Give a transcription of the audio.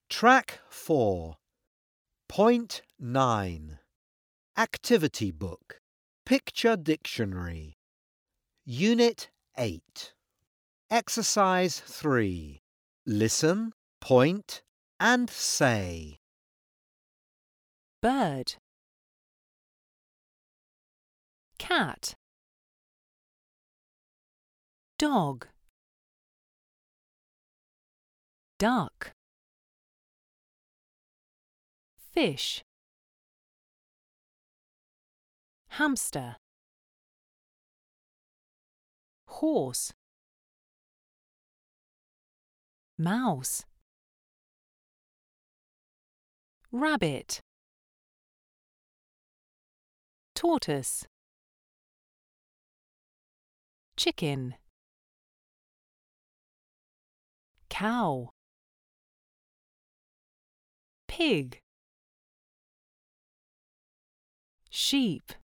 Track 4. Point 9. Activity Book. Picture Dictionary. Unit 8. Exercise 3. Listen, point, and say. Bird. Cat. Dog. Duck. Fish. Hamster. Horse. Mouse. Rabbit. Tortoise. Chicken. Cow. Pig. Sheep.